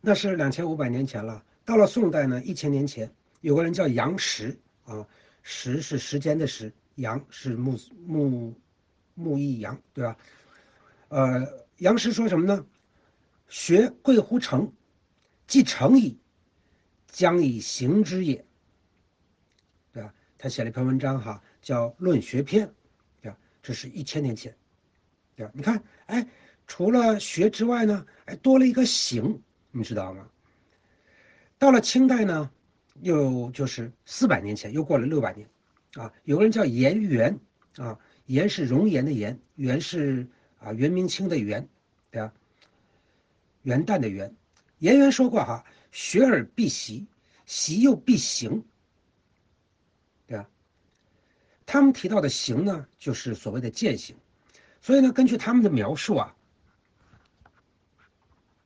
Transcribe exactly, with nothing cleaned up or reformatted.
那是两千五百年前了。到了宋代呢，一千年前，有个人叫杨时啊，时是时间的时，杨是木木木易杨，对吧？呃，杨时说什么呢？学贵乎诚，既诚矣，将以行之也，对吧？他写了一篇文章哈，叫《论学篇》，对吧？这是一千年前，对吧？你看，哎，除了学之外呢，哎，多了一个行，你知道吗？到了清代呢，又就是四百年前，又过了六百年，啊，有个人叫颜元，啊，颜是容颜的颜，元是啊元明清的元，对吧？元旦的元。颜元说过哈，学而必习，习又必行，对吧？他们提到的行呢，就是所谓的践行。所以呢，根据他们的描述啊，